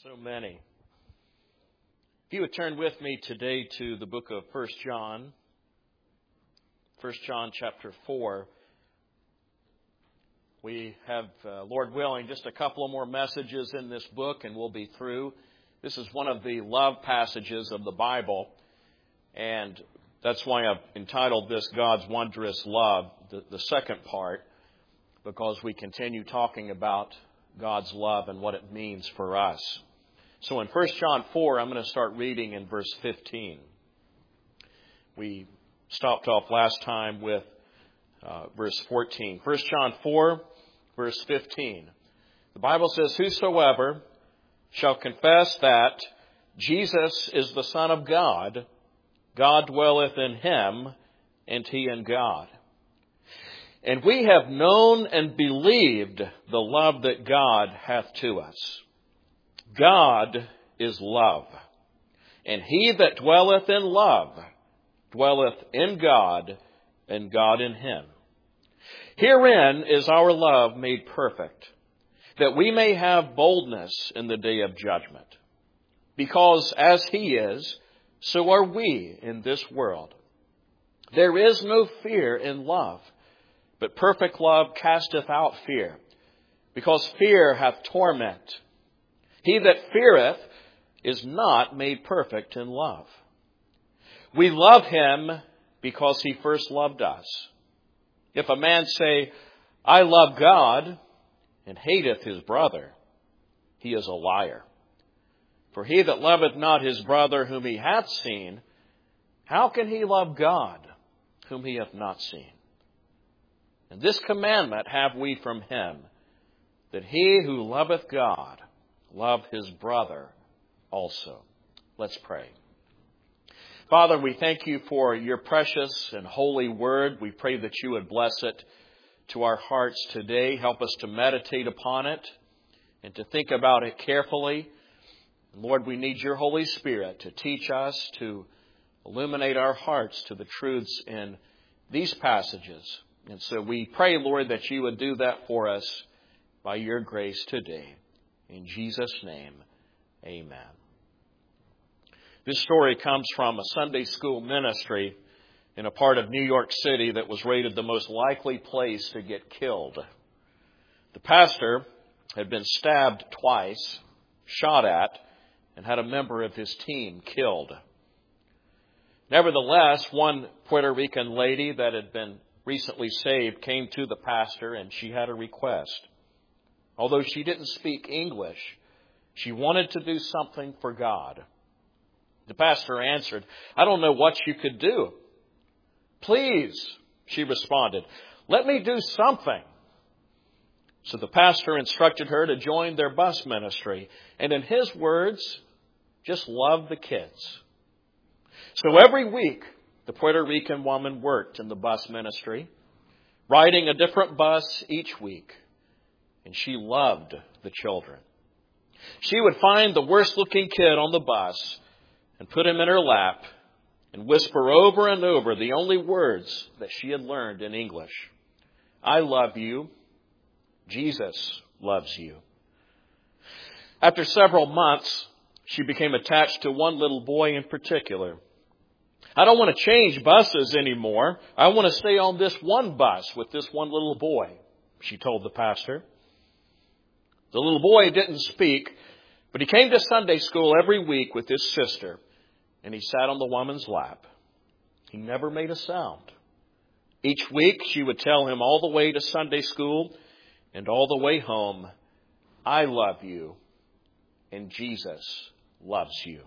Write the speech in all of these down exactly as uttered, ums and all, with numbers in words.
So many. If you would turn with me today to the book of First John, First John chapter four. We have, uh, Lord willing, just a couple of more messages in this book and we'll be through. This is one of the love passages of the Bible, and that's why I've entitled this God's Wondrous Love, the, the second part, because we continue talking about God's love and what it means for us. So in First John four, I'm going to start reading in verse fifteen. We stopped off last time with uh, verse fourteen. First John four, verse fifteen. The Bible says, "Whosoever shall confess that Jesus is the Son of God, God dwelleth in him, and he in God. And we have known and believed the love that God hath to us. God is love, and he that dwelleth in love dwelleth in God, and God in him. Herein is our love made perfect, that we may have boldness in the day of judgment. Because as he is, so are we in this world. There is no fear in love, but perfect love casteth out fear, because fear hath torment. He that feareth is not made perfect in love. We love him because he first loved us. If a man say, I love God, and hateth his brother, he is a liar. For he that loveth not his brother whom he hath seen, how can he love God whom he hath not seen? And this commandment have we from him, that he who loveth God love his brother also." Let's pray. Father, we thank you for your precious and holy word. We pray that you would bless it to our hearts today. Help us to meditate upon it and to think about it carefully. Lord, we need your Holy Spirit to teach us, to illuminate our hearts to the truths in these passages. And so we pray, Lord, that you would do that for us by your grace today. In Jesus' name, amen. This story comes from a Sunday school ministry in a part of New York City that was rated the most likely place to get killed. The pastor had been stabbed twice, shot at, and had a member of his team killed. Nevertheless, one Puerto Rican lady that had been recently saved came to the pastor, and she had a request. Although she didn't speak English, she wanted to do something for God. The pastor answered, "I don't know what you could do." "Please," she responded, "let me do something." So the pastor instructed her to join their bus ministry, and in his words, just love the kids. So every week, the Puerto Rican woman worked in the bus ministry, riding a different bus each week. And she loved the children. She would find the worst looking kid on the bus and put him in her lap and whisper over and over the only words that she had learned in English. "I love you. Jesus loves you." After several months, she became attached to one little boy in particular. "I don't want to change buses anymore. I want to stay on this one bus with this one little boy," she told the pastor. The little boy didn't speak, but he came to Sunday school every week with his sister, and he sat on the woman's lap. He never made a sound. Each week, she would tell him all the way to Sunday school and all the way home, "I love you, and Jesus loves you."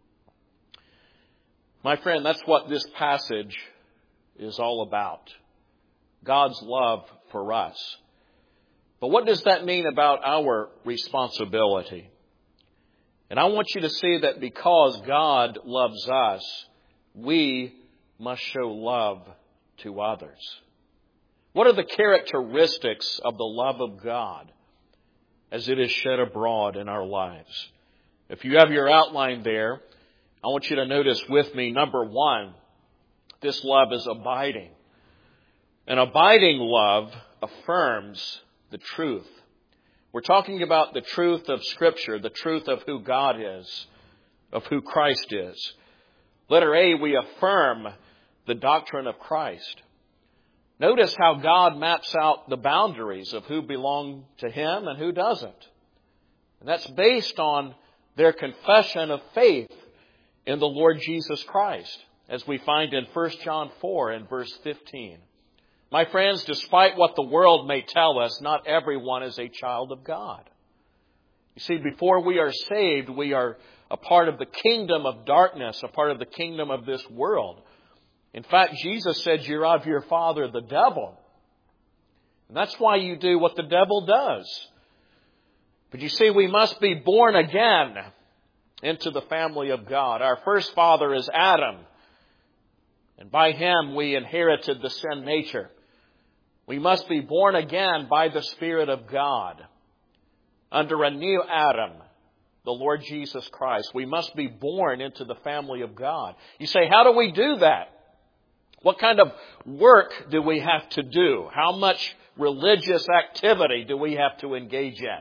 My friend, that's what this passage is all about. God's love for us. But what does that mean about our responsibility? And I want you to see that because God loves us, we must show love to others. What are the characteristics of the love of God as it is shed abroad in our lives? If you have your outline there, I want you to notice with me, number one, this love is abiding. An abiding love affirms the truth. We're talking about the truth of Scripture, the truth of who God is, of who Christ is. Letter A, we affirm the doctrine of Christ. Notice how God maps out the boundaries of who belong to Him and who doesn't. And that's based on their confession of faith in the Lord Jesus Christ, as we find in First John four and verse fifteen. My friends, despite what the world may tell us, not everyone is a child of God. You see, before we are saved, we are a part of the kingdom of darkness, a part of the kingdom of this world. In fact, Jesus said, you're of your father, the devil. And that's why you do what the devil does. But you see, we must be born again into the family of God. Our first father is Adam. And by him we inherited the sin nature. We must be born again by the Spirit of God under a new Adam, the Lord Jesus Christ. We must be born into the family of God. You say, how do we do that? What kind of work do we have to do? How much religious activity do we have to engage in?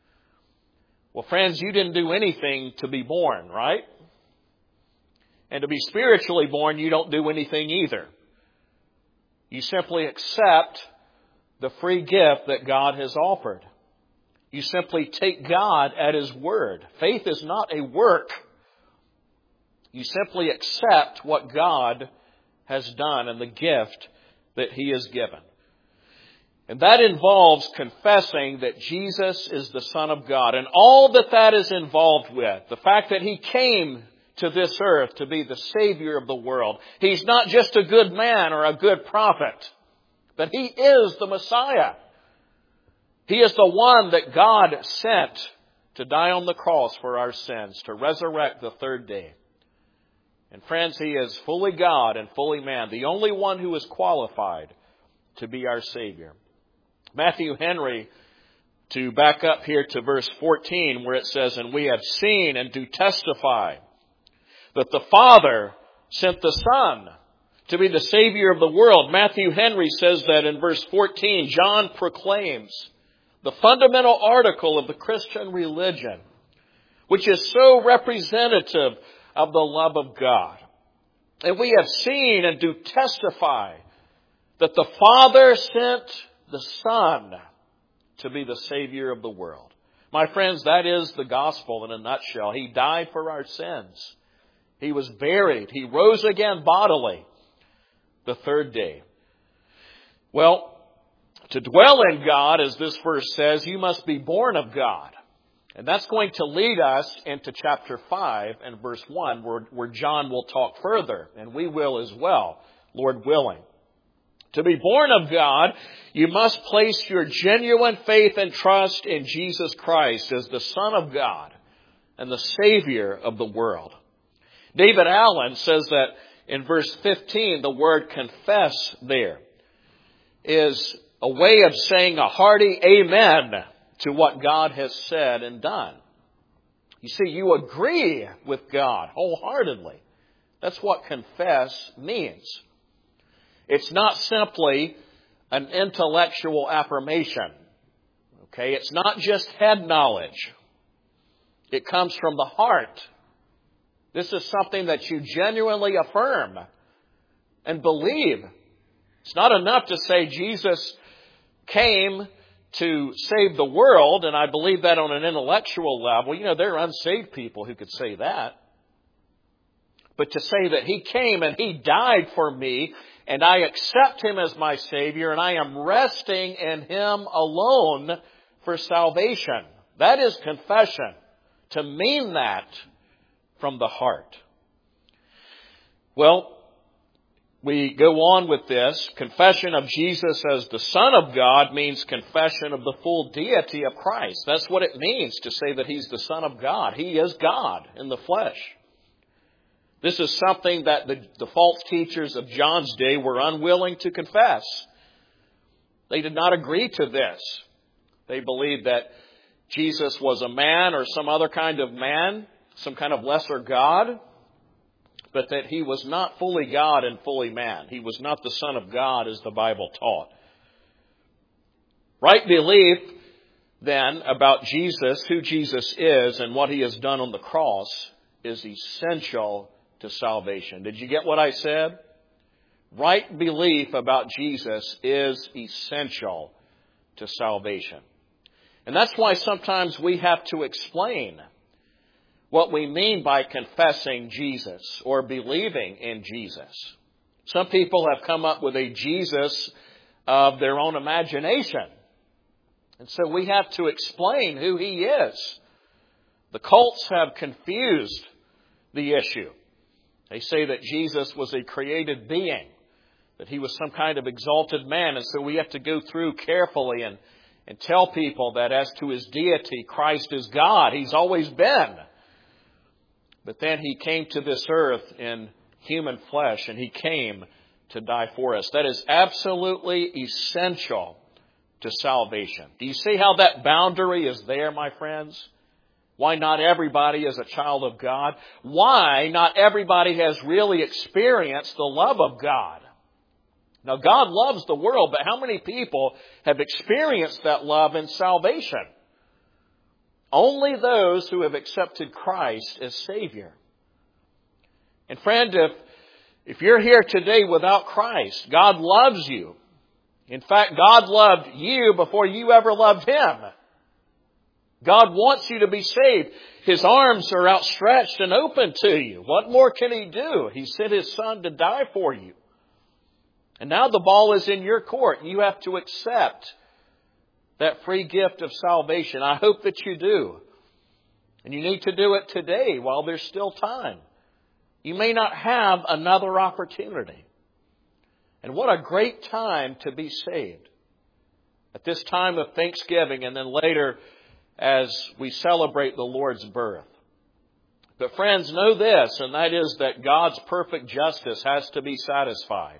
Well, friends, you didn't do anything to be born, right? And to be spiritually born, you don't do anything either. You simply accept the free gift that God has offered. You simply take God at His word. Faith is not a work. You simply accept what God has done and the gift that He has given. And that involves confessing that Jesus is the Son of God. And all that that is involved with, the fact that He came to this earth to be the Savior of the world. He's not just a good man or a good prophet, but He is the Messiah. He is the one that God sent to die on the cross for our sins, to resurrect the third day. And friends, He is fully God and fully man, the only one who is qualified to be our Savior. Matthew Henry, to back up here to verse fourteen, where it says, and we have seen and do testify that the Father sent the Son to be the Savior of the world. Matthew Henry says that in verse fourteen, John proclaims the fundamental article of the Christian religion, which is so representative of the love of God. And we have seen and do testify that the Father sent the Son to be the Savior of the world. My friends, that is the gospel in a nutshell. He died for our sins. He was buried. He rose again bodily the third day. Well, to dwell in God, as this verse says, you must be born of God. And that's going to lead us into chapter five and verse one, where, where John will talk further, and we will as well, Lord willing. To be born of God, you must place your genuine faith and trust in Jesus Christ as the Son of God and the Savior of the world. David Allen says that in verse fifteen, the word confess there is a way of saying a hearty amen to what God has said and done. You see, you agree with God wholeheartedly. That's what confess means. It's not simply an intellectual affirmation. Okay, it's not just head knowledge. It comes from the heart. This is something that you genuinely affirm and believe. It's not enough to say Jesus came to save the world, and I believe that on an intellectual level. You know, there are unsaved people who could say that. But to say that He came and He died for me, and I accept Him as my Savior, and I am resting in Him alone for salvation. That is confession. To mean that from the heart. Well, we go on with this. Confession of Jesus as the Son of God means confession of the full deity of Christ. That's what it means to say that He's the Son of God. He is God in the flesh. This is something that the, the false teachers of John's day were unwilling to confess. They did not agree to this. They believed that Jesus was a man or some other kind of man, some kind of lesser God, but that He was not fully God and fully man. He was not the Son of God as the Bible taught. Right belief then about Jesus, who Jesus is, and what He has done on the cross is essential to salvation. Did you get what I said? Right belief about Jesus is essential to salvation. And that's why sometimes we have to explain what we mean by confessing Jesus or believing in Jesus. Some people have come up with a Jesus of their own imagination. And so we have to explain who He is. The cults have confused the issue. They say that Jesus was a created being, that He was some kind of exalted man. And so we have to go through carefully and, and tell people that as to His deity, Christ is God. He's always been. But then He came to this earth in human flesh, and He came to die for us. That is absolutely essential to salvation. Do you see how that boundary is there, my friends? Why not everybody is a child of God? Why not everybody has really experienced the love of God? Now, God loves the world, but how many people have experienced that love in salvation? Only those who have accepted Christ as Savior. And friend, if, if you're here today without Christ, God loves you. In fact, God loved you before you ever loved Him. God wants you to be saved. His arms are outstretched and open to you. What more can He do? He sent His Son to die for you. And now the ball is in your court. You have to accept that free gift of salvation. I hope that you do. And you need to do it today while there's still time. You may not have another opportunity. And what a great time to be saved. At this time of Thanksgiving and then later as we celebrate the Lord's birth. But friends, know this, and that is that God's perfect justice has to be satisfied.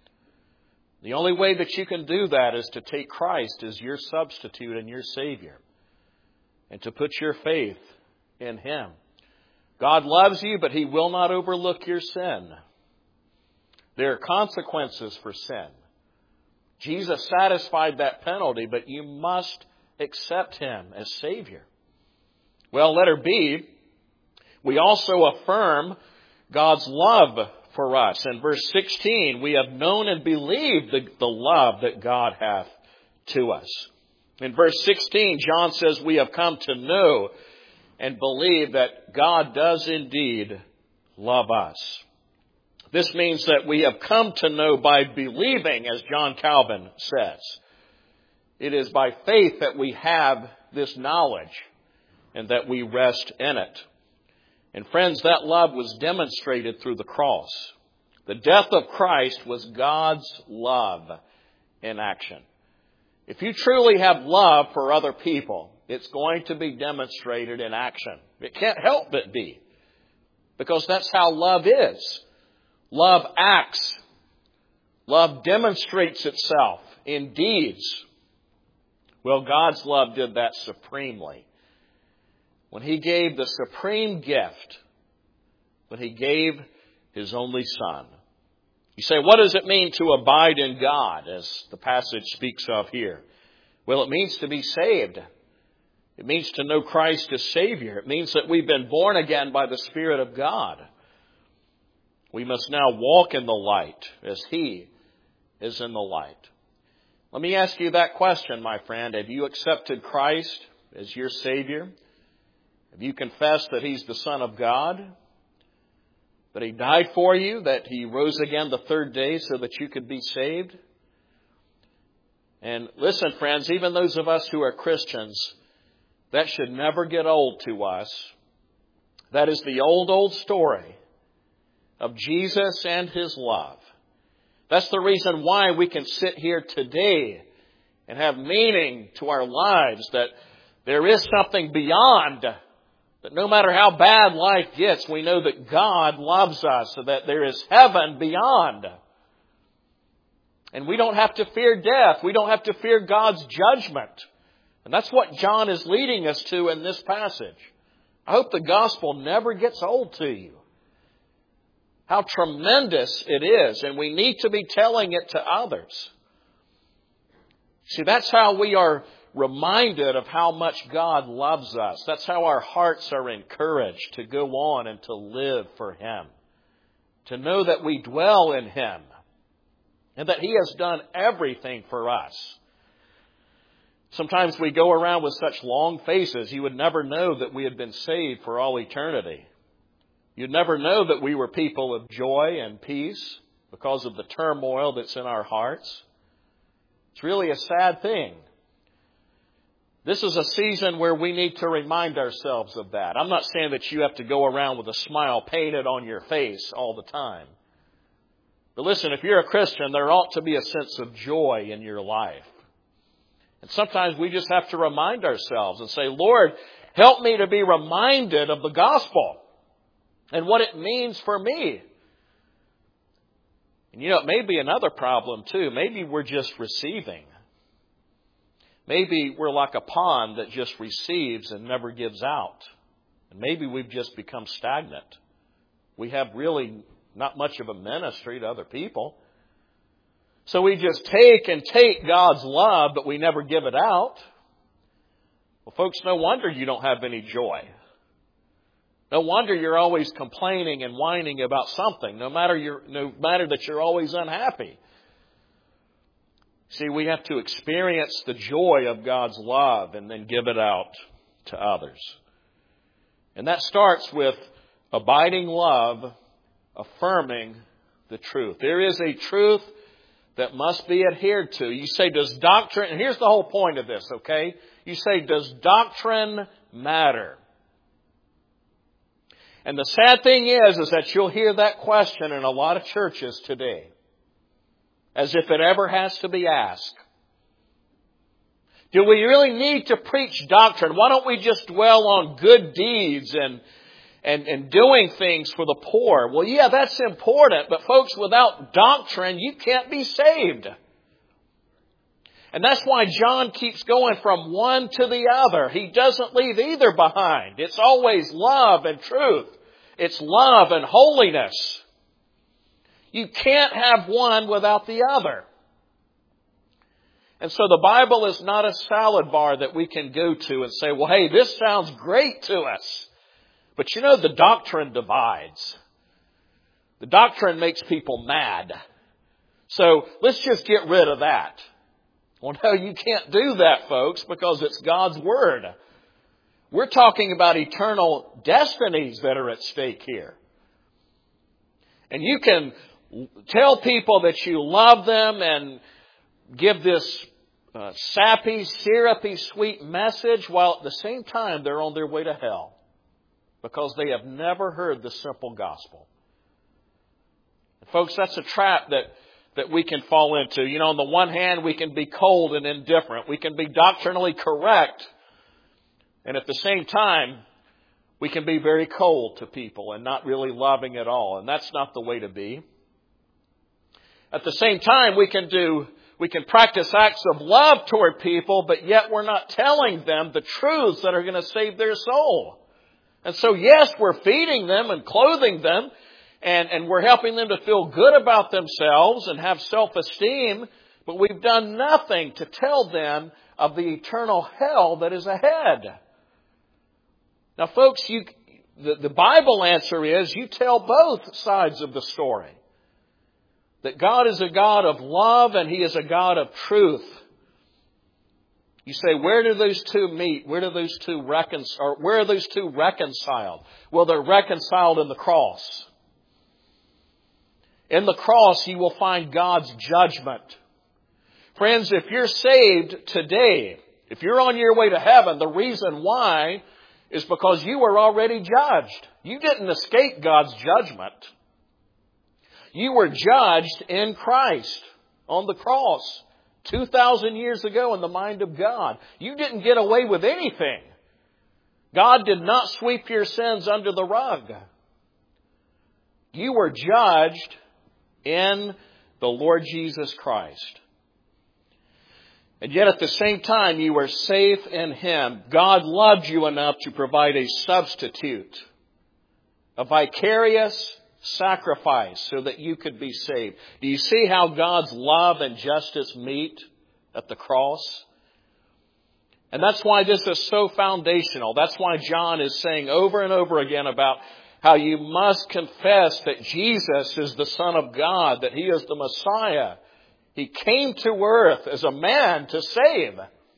The only way that you can do that is to take Christ as your substitute and your Savior, and to put your faith in Him. God loves you, but He will not overlook your sin. There are consequences for sin. Jesus satisfied that penalty, but you must accept Him as Savior. Well, letter B, we also affirm God's love for us. In verse sixteen, we have known and believed the, the love that God hath to us. In verse sixteen, John says we have come to know and believe that God does indeed love us. This means that we have come to know by believing, as John Calvin says. It is by faith that we have this knowledge and that we rest in it. And friends, that love was demonstrated through the cross. The death of Christ was God's love in action. If you truly have love for other people, it's going to be demonstrated in action. It can't help but be. Because that's how love is. Love acts. Love demonstrates itself in deeds. Well, God's love did that supremely. When He gave the supreme gift, when He gave His only Son. You say, what does it mean to abide in God, as the passage speaks of here? Well, it means to be saved. It means to know Christ as Savior. It means that we've been born again by the Spirit of God. We must now walk in the light as He is in the light. Let me ask you that question, my friend. Have you accepted Christ as your Savior? Have you confessed that He's the Son of God? That He died for you? That He rose again the third day so that you could be saved? And listen, friends, even those of us who are Christians, that should never get old to us. That is the old, old story of Jesus and His love. That's the reason why we can sit here today and have meaning to our lives, that there is something beyond, that no matter how bad life gets, we know that God loves us, so that there is heaven beyond. And we don't have to fear death. We don't have to fear God's judgment. And that's what John is leading us to in this passage. I hope the gospel never gets old to you. How tremendous it is, and we need to be telling it to others. See, that's how we are reminded of how much God loves us. That's how our hearts are encouraged to go on and to live for Him. To know that we dwell in Him and that He has done everything for us. Sometimes we go around with such long faces, you would never know that we had been saved for all eternity. You'd never know that we were people of joy and peace because of the turmoil that's in our hearts. It's really a sad thing. This is a season where we need to remind ourselves of that. I'm not saying that you have to go around with a smile painted on your face all the time. But listen, if you're a Christian, there ought to be a sense of joy in your life. And sometimes we just have to remind ourselves and say, Lord, help me to be reminded of the gospel and what it means for me. And you know, it may be another problem too. Maybe we're just receiving. Maybe we're like a pond that just receives and never gives out. And maybe we've just become stagnant. We have really not much of a ministry to other people. So we just take and take God's love, but we never give it out. Well, folks, no wonder you don't have any joy. No wonder you're always complaining and whining about something, no matter you're, no matter that you're always unhappy. See, we have to experience the joy of God's love and then give it out to others. And that starts with abiding love, affirming the truth. There is a truth that must be adhered to. You say, does doctrine, and here's the whole point of this, okay? You say, does doctrine matter? And the sad thing is, is that you'll hear that question in a lot of churches today. As if it ever has to be asked. Do we really need to preach doctrine? Why don't we just dwell on good deeds and And, and doing things for the poor? Well, yeah, that's important. But folks, without doctrine, you can't be saved. And that's why John keeps going from one to the other. He doesn't leave either behind. It's always love and truth. It's love and holiness. You can't have one without the other. And so the Bible is not a salad bar that we can go to and say, well, hey, this sounds great to us. But you know, the doctrine divides. The doctrine makes people mad. So let's just get rid of that. Well, no, you can't do that, folks, because it's God's Word. We're talking about eternal destinies that are at stake here. And you can tell people that you love them and give this uh, sappy, syrupy, sweet message while at the same time they're on their way to hell. Because they have never heard the simple gospel. And folks, that's a trap that, that we can fall into. You know, on the one hand, we can be cold and indifferent. We can be doctrinally correct. And at the same time, we can be very cold to people and not really loving at all. And that's not the way to be. At the same time, we can do, we can practice acts of love toward people, but yet we're not telling them the truths that are going to save their soul. And so, yes, we're feeding them and clothing them, and, and we're helping them to feel good about themselves and have self-esteem, but we've done nothing to tell them of the eternal hell that is ahead. Now, folks, you, the, the Bible answer is you tell both sides of the story. That God is a God of love and He is a God of truth. You say, where do those two meet? Where do those two reconcile? Or where are those two reconciled? Well, they're reconciled in the cross. In the cross, you will find God's judgment. Friends, if you're saved today, if you're on your way to heaven, the reason why is because you were already judged. You didn't escape God's judgment. You were judged in Christ on the cross. two thousand years ago in the mind of God. You didn't get away with anything. God did not sweep your sins under the rug. You were judged in the Lord Jesus Christ. And yet at the same time, you were safe in Him. God loved you enough to provide a substitute, a vicarious sacrifice so that you could be saved. Do you see how God's love and justice meet at the cross? And that's why this is so foundational. That's why John is saying over and over again about how you must confess that Jesus is the Son of God, that He is the Messiah. He came to earth as a man to save.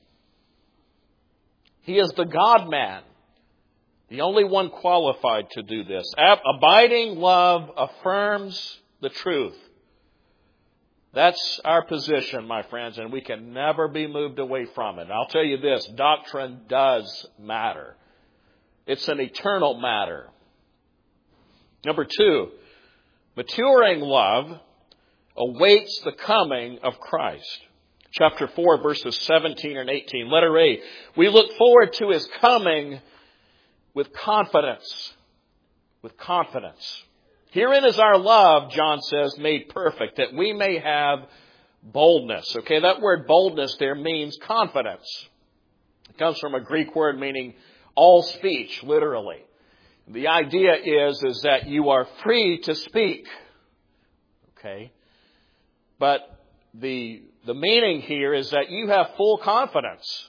He is the God-man, the only one qualified to do this. Abiding love affirms the truth. That's our position, my friends, and we can never be moved away from it. I'll tell you this, doctrine does matter. It's an eternal matter. Number two, maturing love awaits the coming of Christ. Chapter four, verses seventeen and eighteen. Letter A, we look forward to His coming with confidence. With confidence. Herein is our love, John says, made perfect, that we may have boldness. Okay, that word boldness there means confidence. It comes from a Greek word meaning all speech, literally. The idea is, is that you are free to speak. Okay? But the, the meaning here is that you have full confidence.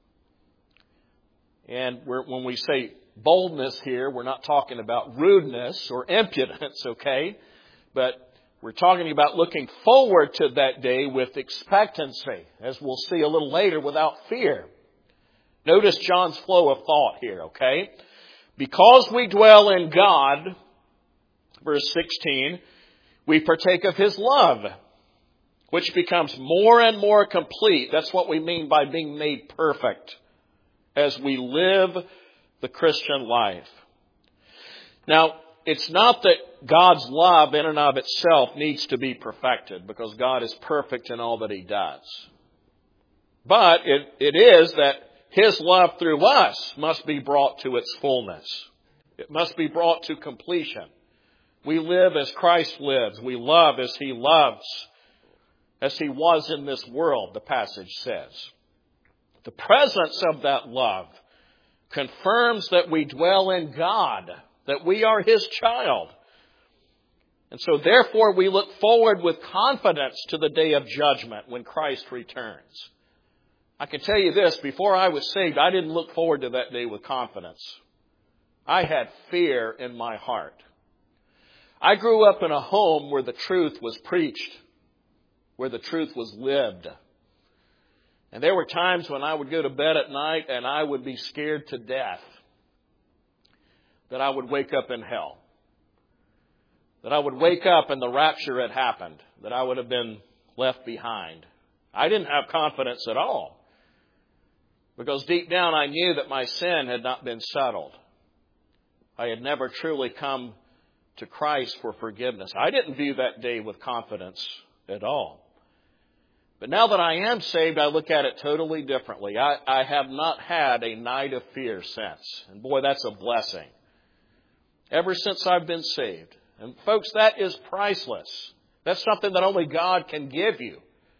And we're, when we say boldness here, we're not talking about rudeness or impudence, okay? But we're talking about looking forward to that day with expectancy, as we'll see a little later, without fear. Notice John's flow of thought here, okay? Because we dwell in God, verse sixteen, we partake of His love, which becomes more and more complete. That's what we mean by being made perfect as we live the Christian life. Now, it's not that God's love in and of itself needs to be perfected, because God is perfect in all that He does. But it, it is that His love through us must be brought to its fullness. It must be brought to completion. We live as Christ lives. We love as He loves, as He was in this world, the passage says. The presence of that love confirms that we dwell in God, that we are His child. And so therefore we look forward with confidence to the day of judgment when Christ returns. I can tell you this, before I was saved, I didn't look forward to that day with confidence. I had fear in my heart. I grew up in a home where the truth was preached, where the truth was lived. And there were times when I would go to bed at night and I would be scared to death that I would wake up in hell. That I would wake up and the rapture had happened. That I would have been left behind. I didn't have confidence at all. Because deep down I knew that my sin had not been settled. I had never truly come to Christ for forgiveness. I didn't view that day with confidence at all. But now that I am saved, I look at it totally differently. I, I have not had a night of fear since. And boy, that's a blessing. Ever since I've been saved. And folks, that is priceless. That's something that only God can give you.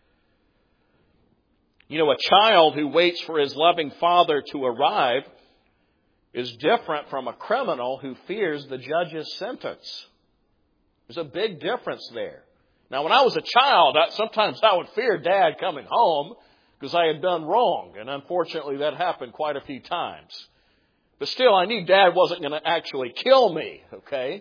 You know, a child who waits for his loving father to arrive is different from a criminal who fears the judge's sentence. There's a big difference there. Now, when I was a child, I, sometimes I would fear Dad coming home because I had done wrong. And unfortunately, that happened quite a few times. But still, I knew Dad wasn't going to actually kill me, okay?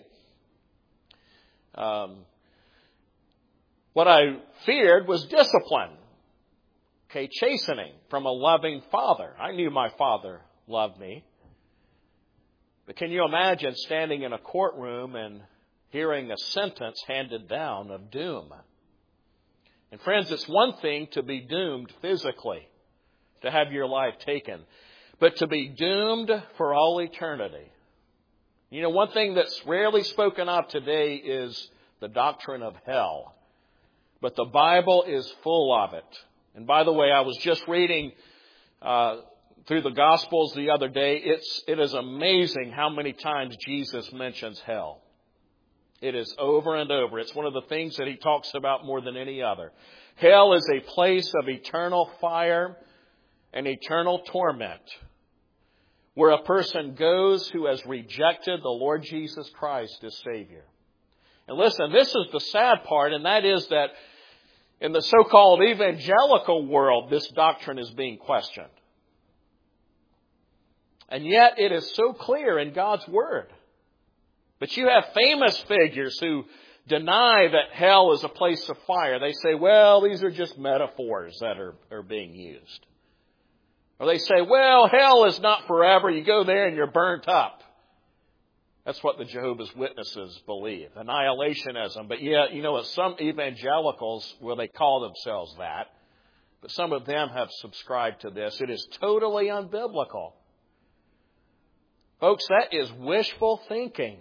Um, what I feared was discipline, okay, chastening from a loving father. I knew my father loved me. But can you imagine standing in a courtroom and hearing a sentence handed down of doom? And friends, it's one thing to be doomed physically, to have your life taken, but to be doomed for all eternity. You know, one thing that's rarely spoken of today is the doctrine of hell. But the Bible is full of it. And by the way, I was just reading uh, through the Gospels the other day. It's, it is amazing how many times Jesus mentions hell. It is over and over. It's one of the things that He talks about more than any other. Hell is a place of eternal fire and eternal torment, where a person goes who has rejected the Lord Jesus Christ as Savior. And listen, this is the sad part, and that is that in the so-called evangelical world, this doctrine is being questioned. And yet it is so clear in God's Word. But you have famous figures who deny that hell is a place of fire. They say, well, these are just metaphors that are, are being used. Or they say, well, hell is not forever. You go there and you're burnt up. That's what the Jehovah's Witnesses believe, annihilationism. But yet, you know what, some evangelicals, well, they call themselves that, but some of them have subscribed to this. It is totally unbiblical. Folks, that is wishful thinking.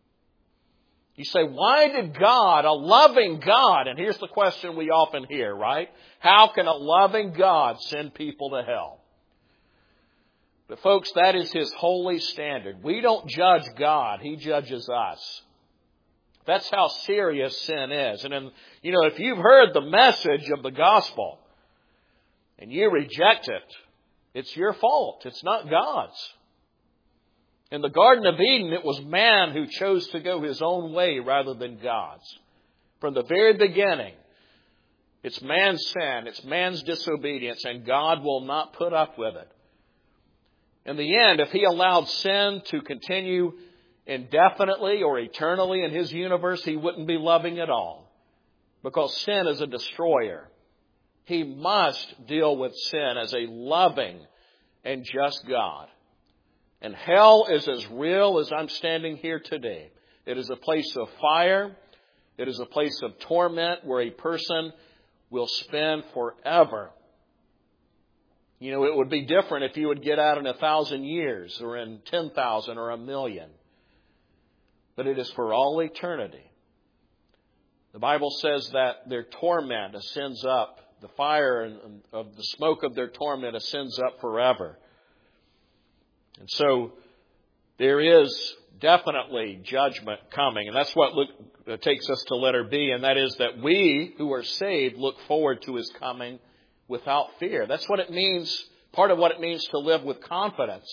You say, why did God, a loving God, and here's the question we often hear, right? How can a loving God send people to hell? But folks, that is His holy standard. We don't judge God. He judges us. That's how serious sin is. And, in, you know, if you've heard the message of the gospel and you reject it, it's your fault. It's not God's. In the Garden of Eden, it was man who chose to go his own way rather than God's. From the very beginning, it's man's sin, it's man's disobedience, and God will not put up with it. In the end, if He allowed sin to continue indefinitely or eternally in His universe, He wouldn't be loving at all. Because sin is a destroyer. He must deal with sin as a loving and just God. And hell is as real as I'm standing here today. It is a place of fire. It is a place of torment where a person will spend forever. You know, it would be different if you would get out in a thousand years or in ten thousand or a million. But it is for all eternity. The Bible says that their torment ascends up. The fire and of the smoke of their torment ascends up forever. And so there is definitely judgment coming. And that's what look, uh, takes us to letter B. And that is that we who are saved look forward to His coming without fear. That's what it means, part of what it means to live with confidence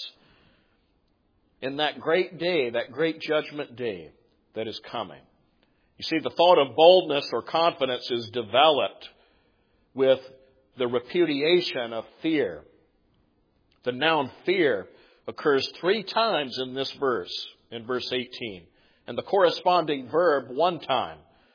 in that great day, that great judgment day that is coming. You see, the thought of boldness or confidence is developed with the repudiation of fear. The noun fear occurs three times in this verse, in verse eighteen, and the corresponding verb one time.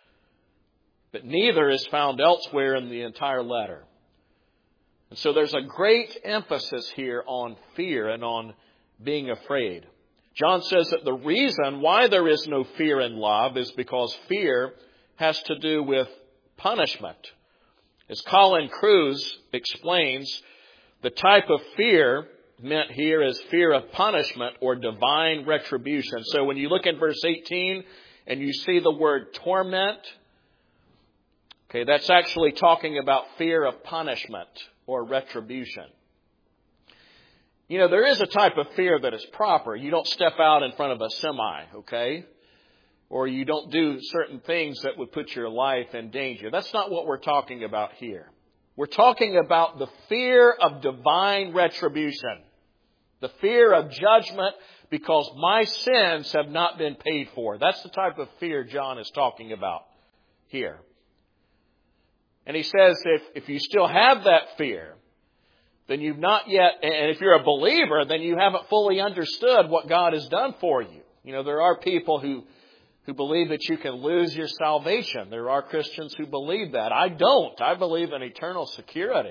But neither is found elsewhere in the entire letter. And so there's a great emphasis here on fear and on being afraid. John says that the reason why there is no fear in love is because fear has to do with punishment. As Colin Cruz explains, the type of fear meant here is fear of punishment or divine retribution. So when you look at verse eighteen and you see the word torment, okay, that's actually talking about fear of punishment or retribution. You know, there is a type of fear that is proper. You don't step out in front of a semi, okay? Or you don't do certain things that would put your life in danger. That's not what we're talking about here. We're talking about the fear of divine retribution. The fear of judgment because my sins have not been paid for. That's the type of fear John is talking about here. And he says if, if you still have that fear, then you've not yet, and if you're a believer, then you haven't fully understood what God has done for you. You know, there are people who, who believe that you can lose your salvation. There are Christians who believe that. I don't. I believe in eternal security.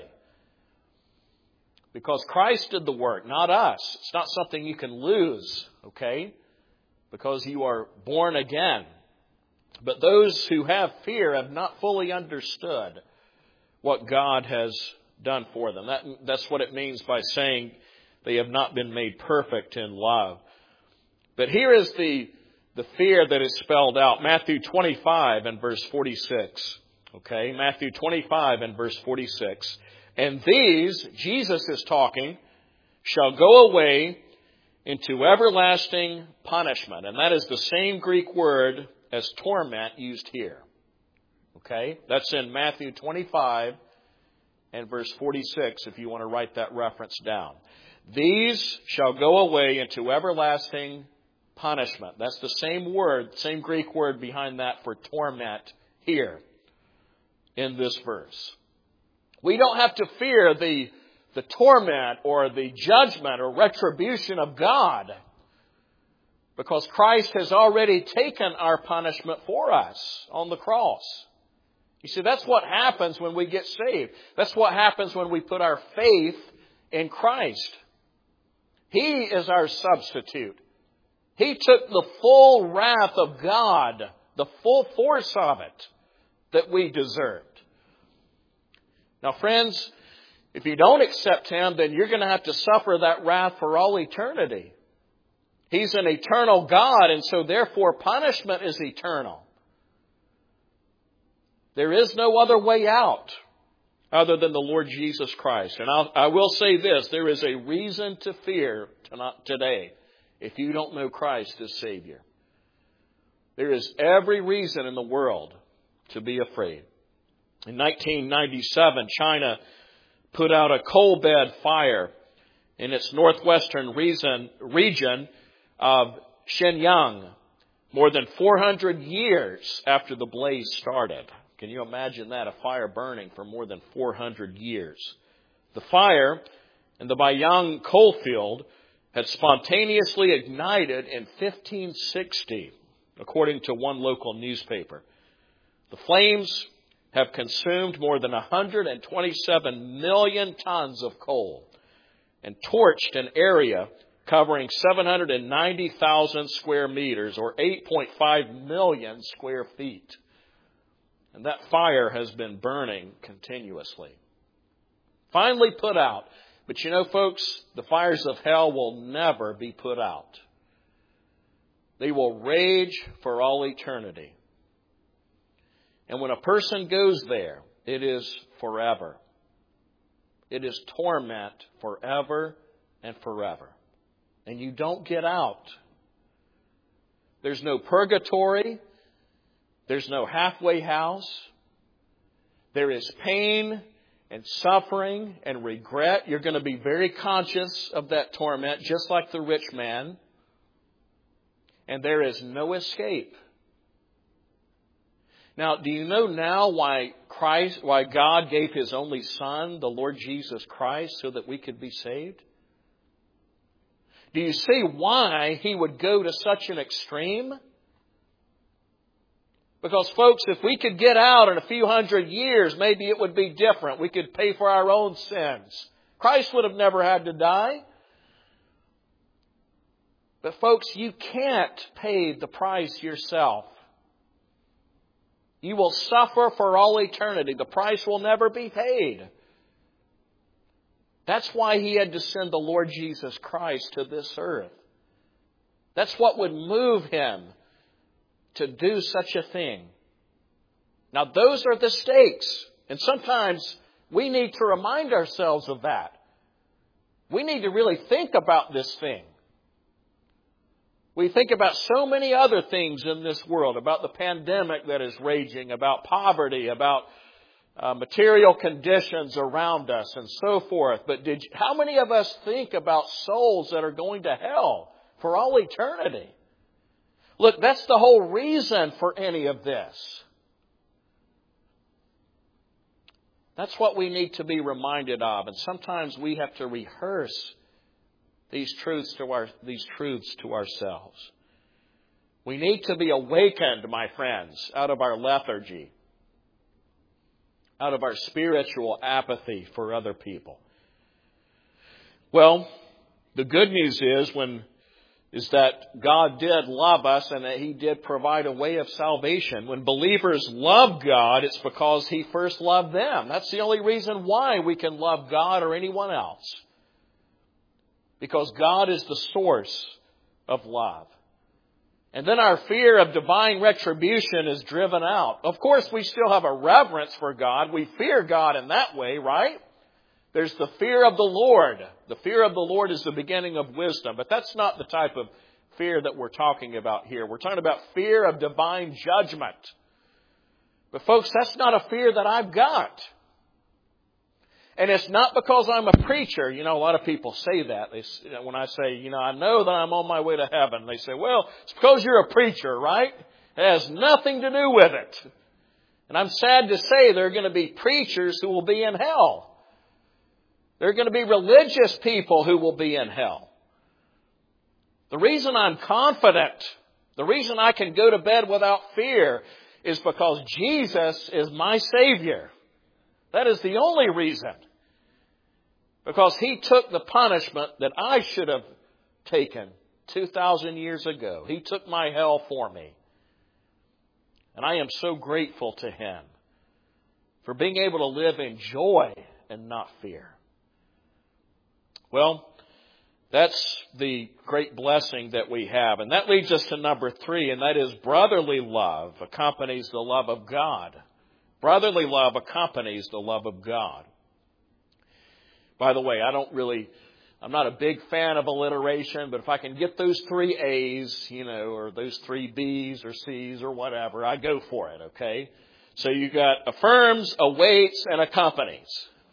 Because Christ did the work, not us. It's not something you can lose, okay? Because you are born again. But those who have fear have not fully understood what God has done for them. That, that's what it means by saying they have not been made perfect in love. But here is the, the fear that is spelled out. Matthew twenty-five and verse forty-six. Okay, Matthew twenty-five and verse forty-six. And these, Jesus is talking, shall go away into everlasting punishment. And that is the same Greek word as torment used here. Okay, that's in Matthew twenty-five and verse forty-six, if you want to write that reference down. These shall go away into everlasting punishment. That's the same word, same Greek word behind that for torment here in this verse. We don't have to fear the the torment or the judgment or retribution of God. Because Christ has already taken our punishment for us on the cross. You see, that's what happens when we get saved. That's what happens when we put our faith in Christ. He is our substitute. He took the full wrath of God, the full force of it that we deserved. Now, friends, if you don't accept Him, then you're going to have to suffer that wrath for all eternity. He's an eternal God, and so therefore punishment is eternal. There is no other way out other than the Lord Jesus Christ. And I'll, I will say this, there is a reason to fear today if you don't know Christ as Savior. There is every reason in the world to be afraid. In nineteen ninety-seven, China put out a coal bed fire in its northwestern region, region of Shenyang more than four hundred years after the blaze started. Can you imagine that? A fire burning for more than four hundred years. The fire in the Baiyang coalfield had spontaneously ignited in fifteen sixty, according to one local newspaper. The flames have consumed more than one hundred twenty-seven million tons of coal and torched an area covering seven hundred ninety thousand square meters or eight point five million square feet. And that fire has been burning continuously. Finally put out. But you know, folks, the fires of hell will never be put out. They will rage for all eternity. And when a person goes there, it is forever. It is torment forever and forever. And you don't get out. There's no purgatory. There's no halfway house. There is pain and suffering and regret. You're going to be very conscious of that torment, just like the rich man. And there is no escape. Now, do you know now why Christ, why God gave His only Son, the Lord Jesus Christ, so that we could be saved? Do you see why He would go to such an extreme? Because, folks, if we could get out in a few hundred years, maybe it would be different. We could pay for our own sins. Christ would have never had to die. But, folks, you can't pay the price yourself. You will suffer for all eternity. The price will never be paid. That's why He had to send the Lord Jesus Christ to this earth. That's what would move Him to do such a thing. Now, those are the stakes. And sometimes we need to remind ourselves of that. We need to really think about this thing. We think about so many other things in this world, about the pandemic that is raging, about poverty, about uh, material conditions around us, and so forth. But did you, how many of us think about souls that are going to hell for all eternity? Look, that's the whole reason for any of this. That's what we need to be reminded of. And sometimes we have to rehearse these truths to our, these truths to ourselves. We need to be awakened, my friends, out of our lethargy, out of our spiritual apathy for other people. Well, the good news is when is that God did love us and that He did provide a way of salvation. When believers love God, it's because He first loved them. That's the only reason why we can love God or anyone else. Because God is the source of love. And then our fear of divine retribution is driven out. Of course, we still have a reverence for God. We fear God in that way, right? There's the fear of the Lord. The fear of the Lord is the beginning of wisdom. But that's not the type of fear that we're talking about here. We're talking about fear of divine judgment. But folks, that's not a fear that I've got. And it's not because I'm a preacher. You know, a lot of people say that. They, when I say, you know, I know that I'm on my way to heaven. They say, well, it's because you're a preacher, right? It has nothing to do with it. And I'm sad to say there are going to be preachers who will be in hell. There are going to be religious people who will be in hell. The reason I'm confident, the reason I can go to bed without fear is because Jesus is my Savior. That is the only reason. Because He took the punishment that I should have taken two thousand years ago. He took my hell for me. And I am so grateful to Him for being able to live in joy and not fear. Well, that's the great blessing that we have. And that leads us to number three, and that is brotherly love accompanies the love of God. Brotherly love accompanies the love of God. By the way, I don't really, I'm not a big fan of alliteration, but if I can get those three A's, you know, or those three B's or C's or whatever, I go for it, okay? So you got affirms, awaits, and accompanies.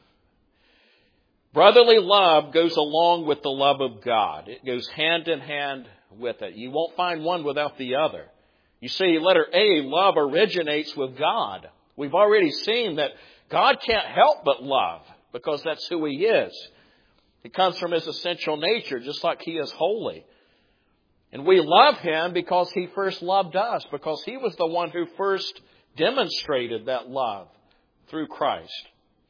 Brotherly love goes along with the love of God. It goes hand in hand with it. You won't find one without the other. You see, letter A, love originates with God. We've already seen that God can't help but love because that's who He is. It comes from His essential nature, just like He is holy. And we love Him because He first loved us, because He was the one who first demonstrated that love through Christ.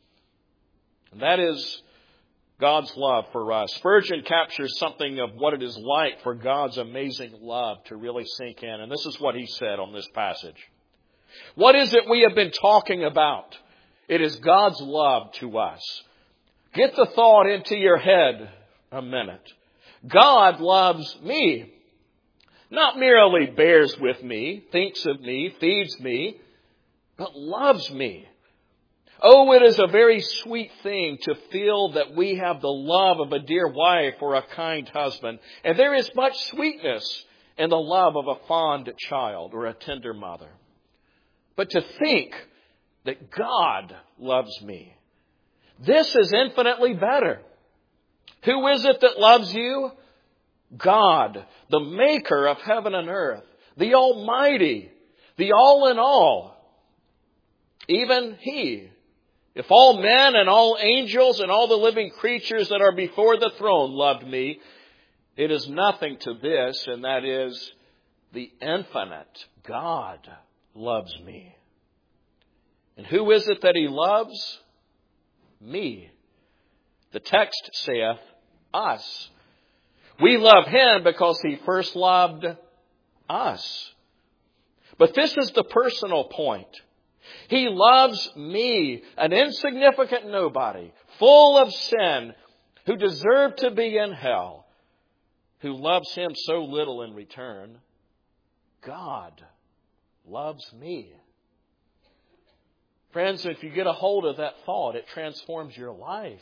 And that is God's love for us. Spurgeon captures something of what it is like for God's amazing love to really sink in. And this is what he said on this passage. What is it we have been talking about? It is God's love to us. Get the thought into your head a minute. God loves me. Not merely bears with me, thinks of me, feeds me, but loves me. Oh, it is a very sweet thing to feel that we have the love of a dear wife or a kind husband. And there is much sweetness in the love of a fond child or a tender mother. But to think that God loves me, this is infinitely better. Who is it that loves you? God, the maker of heaven and earth, the Almighty, the all in all. Even He. If all men and all angels and all the living creatures that are before the throne loved me, it is nothing to this, and that is the infinite God loves me. And who is it that He loves? Me. The text saith, us. We love Him because He first loved us. But this is the personal point. He loves me, an insignificant nobody, full of sin, who deserved to be in hell, who loves Him so little in return. God loves me. Friends, if you get a hold of that thought, it transforms your life.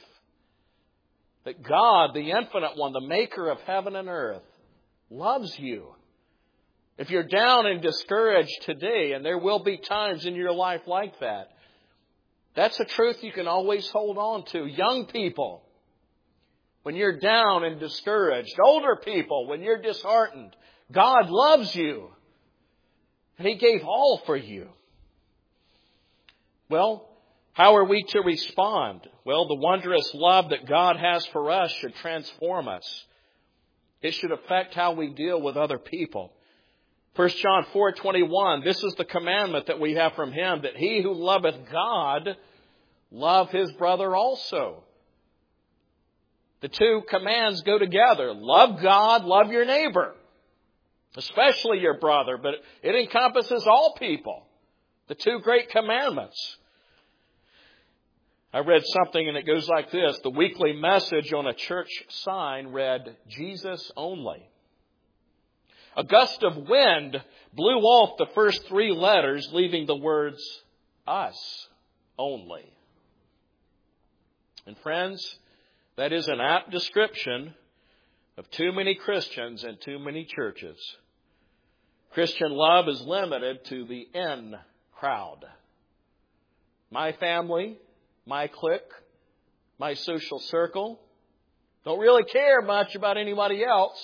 That God, the infinite one, the maker of heaven and earth, loves you. If you're down and discouraged today, and there will be times in your life like that, that's a truth you can always hold on to. Young people, when you're down and discouraged. Older people, when you're disheartened. God loves you. And He gave all for you. Well, how are we to respond? Well, the wondrous love that God has for us should transform us. It should affect how we deal with other people. First John four twenty-one, this is the commandment that we have from Him, that he who loveth God, love his brother also. The two commands go together. Love God, love your neighbor, especially your brother, but it encompasses all people. The two great commandments. I read something and it goes like this. The weekly message on a church sign read, Jesus only. A gust of wind blew off the first three letters, leaving the words, us only. And friends, that is an apt description of too many Christians and too many churches. Christian love is limited to the in crowd. My family, my clique, my social circle. Don't really care much about anybody else.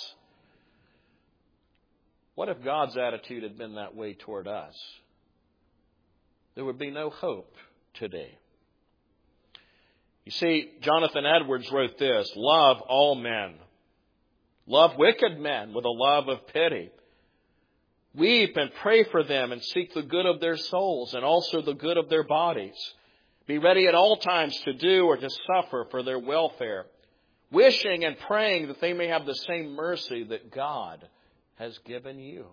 What if God's attitude had been that way toward us? There would be no hope today. You see, Jonathan Edwards wrote this: love all men. Love wicked men with a love of pity. Weep and pray for them and seek the good of their souls and also the good of their bodies. Be ready at all times to do or to suffer for their welfare, wishing and praying that they may have the same mercy that God has given you.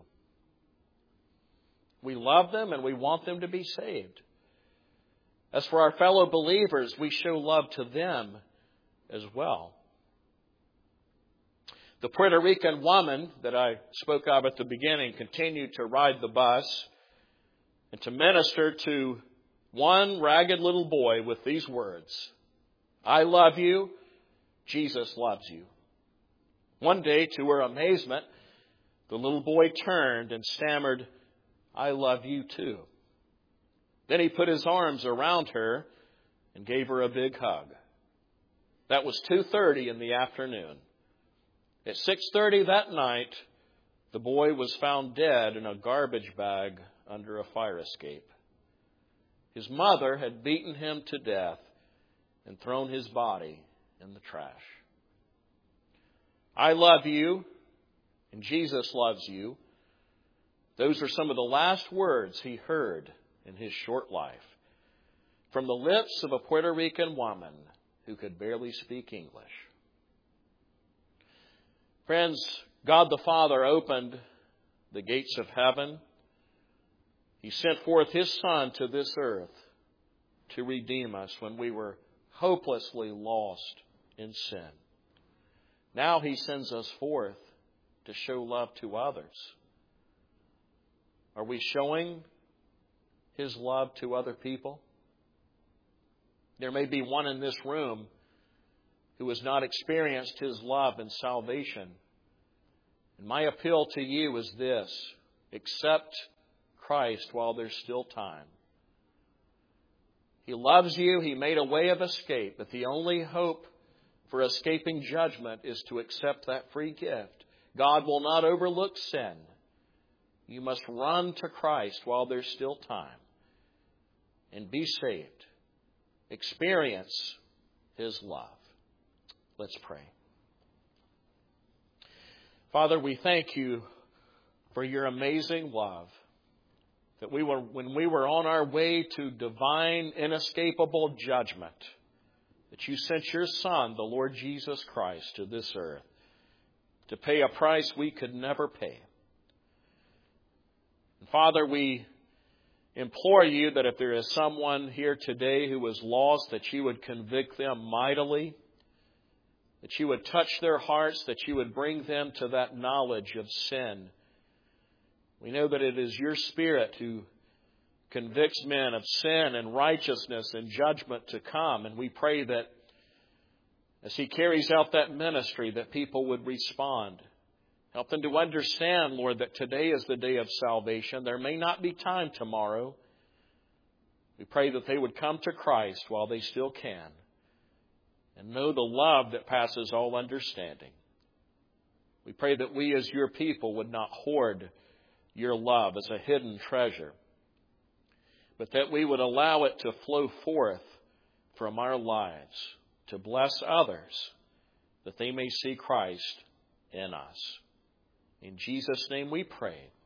We love them and we want them to be saved. As for our fellow believers, we show love to them as well. The Puerto Rican woman that I spoke of at the beginning continued to ride the bus and to minister to one ragged little boy with these words: I love you, Jesus loves you. One day, to her amazement, the little boy turned and stammered, I love you too. Then he put his arms around her and gave her a big hug. That was two thirty in the afternoon. At six thirty that night, the boy was found dead in a garbage bag under a fire escape. His mother had beaten him to death and thrown his body in the trash. I love you, and Jesus loves you. Those are some of the last words he heard in his short life from the lips of a Puerto Rican woman who could barely speak English. Friends, God the Father opened the gates of heaven. He sent forth His Son to this earth to redeem us when we were hopelessly lost in sin. Now He sends us forth to show love to others. Are we showing His love to other people? There may be one in this room who has not experienced His love and salvation. And my appeal to you is this: accept Christ while there's still time. He loves you. He made a way of escape. But the only hope for escaping judgment is to accept that free gift. God will not overlook sin. You must run to Christ while there's still time and be saved. Experience His love. Let's pray. Father, we thank you for your amazing love. That we were, when we were on our way to divine, inescapable judgment, that you sent your Son, the Lord Jesus Christ, to this earth to pay a price we could never pay. And Father, we implore you that if there is someone here today who is lost, that you would convict them mightily, that you would touch their hearts, that you would bring them to that knowledge of sin. We know that it is your Spirit who convicts men of sin and righteousness and judgment to come. And we pray that as He carries out that ministry, that people would respond. Help them to understand, Lord, that today is the day of salvation. There may not be time tomorrow. We pray that they would come to Christ while they still can and know the love that passes all understanding. We pray that we as your people would not hoard your love as a hidden treasure, but that we would allow it to flow forth from our lives to bless others, that they may see Christ in us. In Jesus' name we pray.